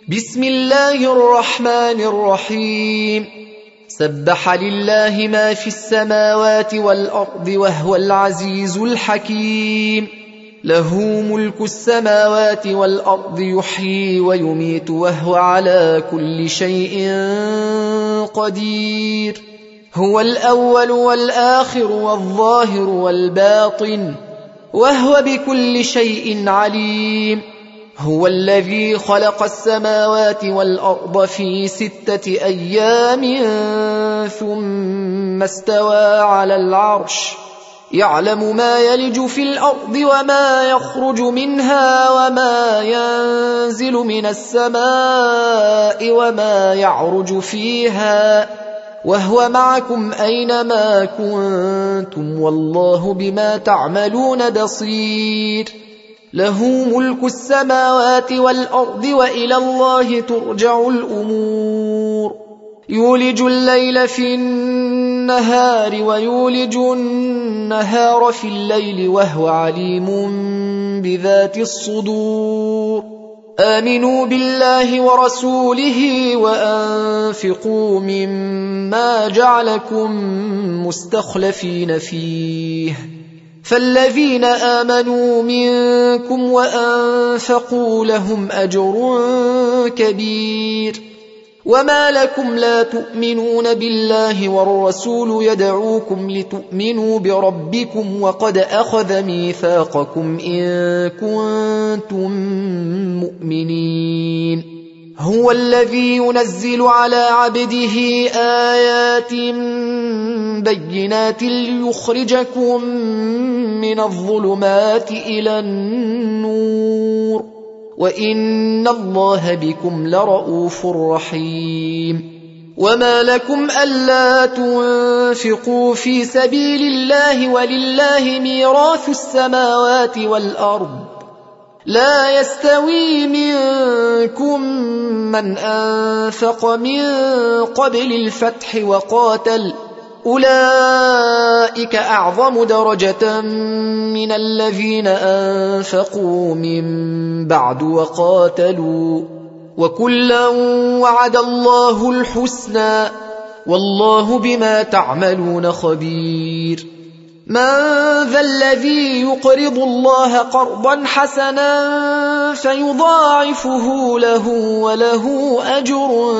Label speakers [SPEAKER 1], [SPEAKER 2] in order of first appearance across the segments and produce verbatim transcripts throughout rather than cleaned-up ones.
[SPEAKER 1] بسم الله الرحمن الرحيم سبح لله ما في السماوات والأرض وهو العزيز الحكيم له ملك السماوات والأرض يحيي ويميت وهو على كل شيء قدير هو الأول والآخر والظاهر والباطن وهو بكل شيء عليم هو الذي خلق السماوات والأرض في ستة أيام ثم استوى على العرش يعلم ما يلج في الأرض وما يخرج منها وما ينزل من السماء وما يعرج فيها وهو معكم أينما كنتم والله بما تعملون بصير له ملك السماوات والأرض وإلى الله ترجع الأمور يولج الليل في النهار ويولج النهار في الليل وهو عليم بذات الصدور آمنوا بالله ورسوله وأنفقوا مما جعلكم مستخلفين فيه فالذين آمنوا منكم وأنفقوا لهم أجر كبير وما لكم لا تؤمنون بالله والرسول يدعوكم لتؤمنوا بربكم وقد أخذ ميثاقكم إن كنتم مؤمنين هو الذي ينزل على عبده آيات بينات ليخرجكم من الظلمات إلى النور وإن الله بكم لرؤوف رحيم وما لكم ألا تنفقوا في سبيل الله ولله ميراث السماوات والأرض لا يستوي منكم من أنفق من قبل الفتح وقاتل أولئك أعظم درجة من الذين أنفقوا من بعد وقاتلوا وكلا وعد الله الحسنى والله بما تعملون خبير من ذا الذي يقرض الله قرضا حسنا فيضاعفه له وله أجر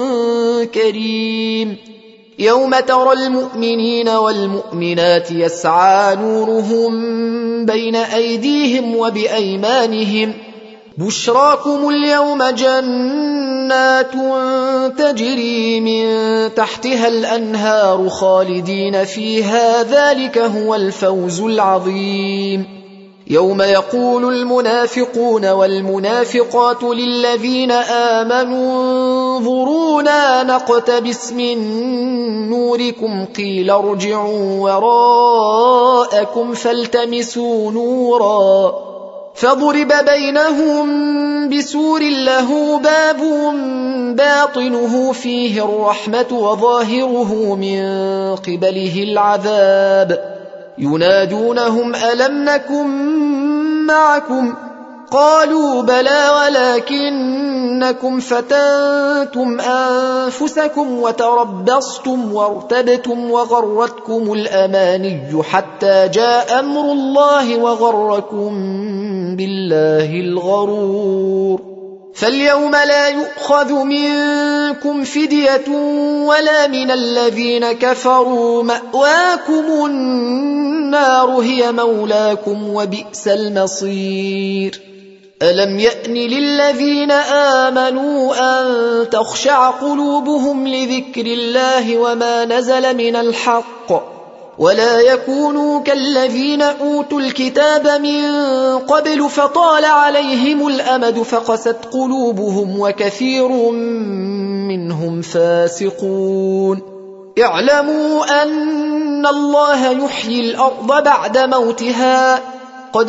[SPEAKER 1] كريم يوم ترى المؤمنين والمؤمنات يسعى نورهم بين أيديهم وبأيمانهم بشراكم اليوم جنات تجري من تحتها الأنهار خالدين فيها ذلك هو الفوز العظيم يوم يقول المنافقون والمنافقات للذين آمنوا انظرونا نقتبس من نوركم قيل ارجعوا وراءكم فالتمسوا نورا فضرب بينهم بسور له باب باطنه فيه الرحمة وظاهره من قبله العذاب ينادونهم ألم نكن معكم قالوا بلى ولكنكم فتنتم أنفسكم وتربصتم وارتبتم وغرتكم الأماني حتى جاء أمر الله وغركم بالله الغرور فاليوم لا يؤخذ منكم فدية ولا من الذين كفروا مأواكم النار هي مولاكم وبئس المصير ألم يأن للذين آمنوا أن تخشع قلوبهم لذكر الله وما نزل من الحق ولا يكونوا كالذين أوتوا الكتاب من قبل فطال عليهم الأمد فقست قلوبهم وكثير منهم فاسقون اعلموا أن الله يحيي الأرض بعد موتها قد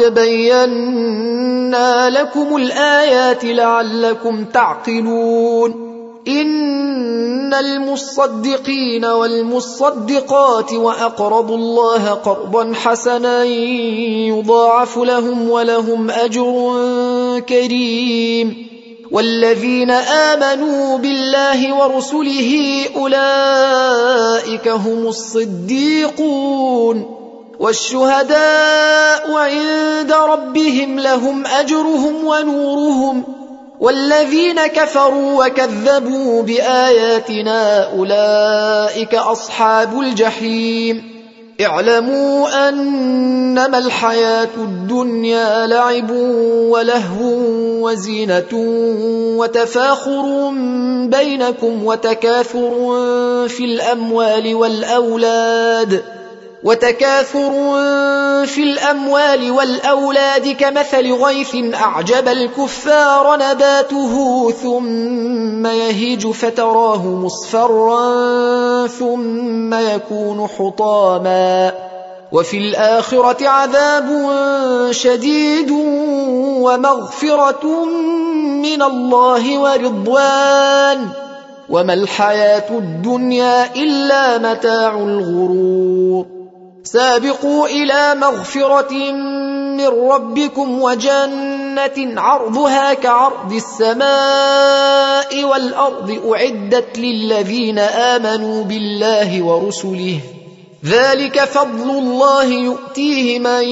[SPEAKER 1] بينا لكم الآيات لعلكم تعقلون إن المصدقين والمصدقات وأقرضوا الله قرضا حسنا يضاعف لهم ولهم أجر كريم والذين آمنوا بالله ورسله أولئك هم الصديقون والشهداء عند ربهم لهم أجرهم ونورهم والذين كفروا وكذبوا بآياتنا أولئك أصحاب الجحيم اعلموا أنما الحياة الدنيا لعب ولهو وزينة وتفاخر بينكم وتكاثر في الأموال والأولاد وتكاثر في الأموال والأولاد كمثل غيث أعجب الكفار نباته ثم يهيج فتراه مصفرا ثم يكون حطاما وفي الآخرة عذاب شديد ومغفرة من الله ورضوان وما الحياة الدنيا إلا متاع الغرور سابقوا إلى مغفرة من ربكم وجنة عرضها كعرض السماء والأرض أعدت للذين آمنوا بالله ورسله ذلك فضل الله يؤتيه من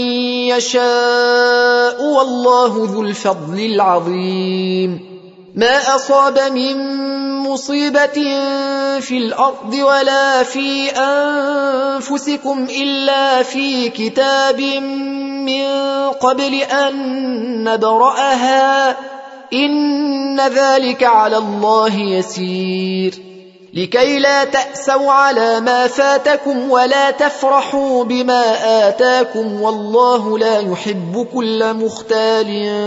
[SPEAKER 1] يشاء والله ذو الفضل العظيم ما أصاب من مصيبة في الأرض ولا في أنفسكم إلا في كتاب من قبل أن نبرأها إن ذلك على الله يسير لكي لا تأسوا على ما فاتكم ولا تفرحوا بما آتاكم والله لا يحب كل مختال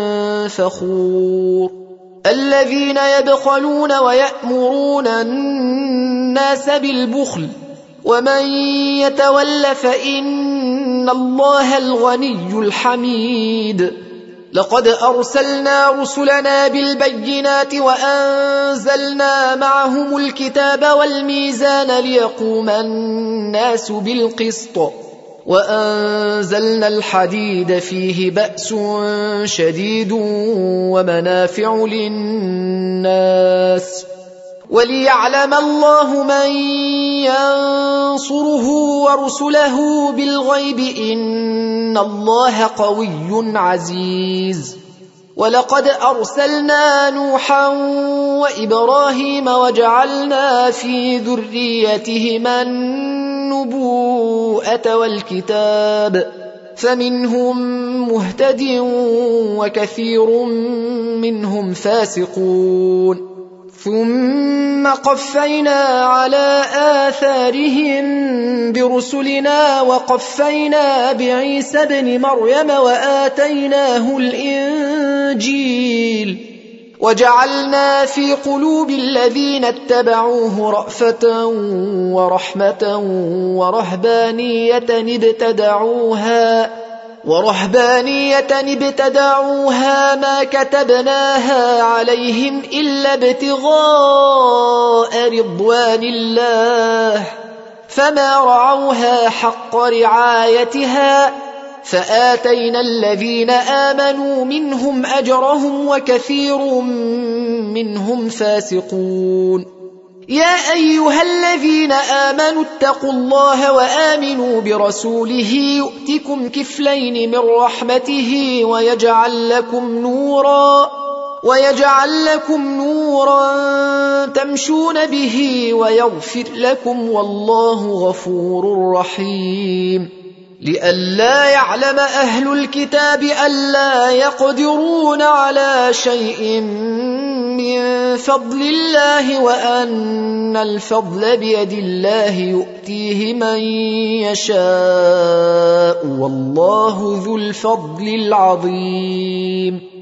[SPEAKER 1] فخور الذين يبخلون ويأمرون الناس بالبخل ومن يتول فإن الله الغني الحميد لقد أرسلنا رسلنا بالبينات وأنزلنا معهم الكتاب والميزان ليقوم الناس بالقسط وأنزلنا الحديد فيه بأس شديد ومنافع للناس وليعلم الله من ينصره ورسله بالغيب إن الله قوي عزيز ولقد أرسلنا نوحا وإبراهيم وجعلنا في ذريتهما النبوءة والكتاب فمنهم مهتد وكثير منهم فاسقون ثم قفينا على آثارهم برسلنا وقفينا بعيسى ابن مريم وآتيناه الإنجيل وجعلنا في قلوب الذين اتبعوه رأفة ورحمة ورهبانية ابتدعوها ورهبانية ابتدعوها ما كتبناها عليهم إلا ابتغاء رضوان الله فما رعوها حق رعايتها فآتينا الذين آمنوا منهم أجرهم وكثير منهم فاسقون يا أيها الذين آمنوا اتقوا الله وآمنوا برسوله يؤتكم كفلين من رحمته ويجعل لكم نورا ويجعل لكم نورا تمشون به ويغفر لكم والله غفور رحيم لئلا يعلم أهل الكتاب ألا يقدرون على شيء من فضل الله وأن الفضل بيد الله يؤتيه من يشاء والله ذو الفضل العظيم